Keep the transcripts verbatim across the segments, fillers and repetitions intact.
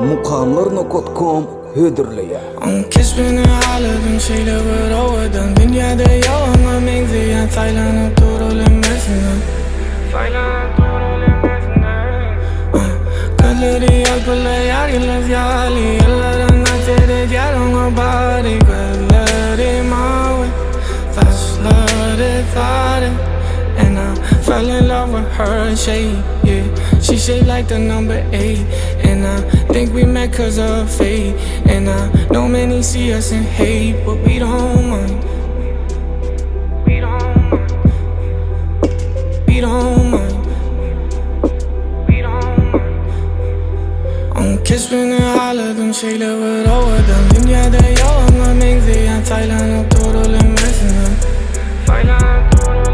mukamlar nokot kom hödürlüye. On kesbini ağladım şeyleri ovadan. Dünyada yoluma menziyen saylanıp durulemezsin. Saylanıp durulemezsin. Gözleri yalpılayar yıldız yali. Yıllarına seyreder ona bari. Gözleri mavi, saçları sarı. And I fell in love with her shade, yeah. She shaped like the number eight. And I think we met cause of fate. And I know many see us in hate, but we don't mind. We don't mind. We don't mind. We don't mind. On kesbini ağladım şeyleri ovadan. Dünyada yoluma menziyen saylanıp durulemezsin. Saylanıp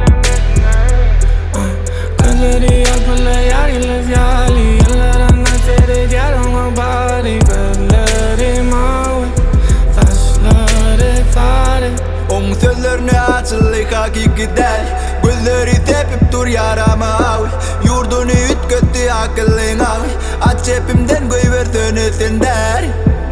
gözleri yalpılayar yıldız yali. Yıllarına seyreder ona bari. Gözleri mavi, saçları sarı. Onun sözlerine açılık hakikidel. Gözleri tepip dur yarama avi. Yurdunu ütköttü akıllın avi. Aç hepimden göy versene sen der.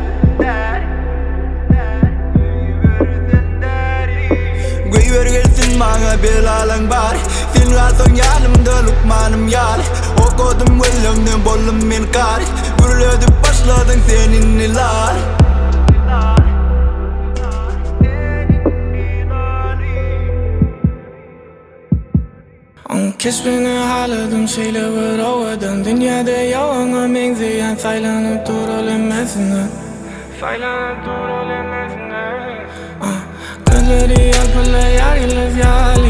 Göy ver gelsin bana belalan bari. Sen kalsan yanımda lukmanım yar. Okudum ölümden bollum men kar. Gürledip başladın senin nilar. On kesbini ağladım şeyleri ovadan. Dünyada yoluna menziyen saylanıp durulemezsin. Saylanıp durulemezsin. Gözleri yalpılayar yıldız yali.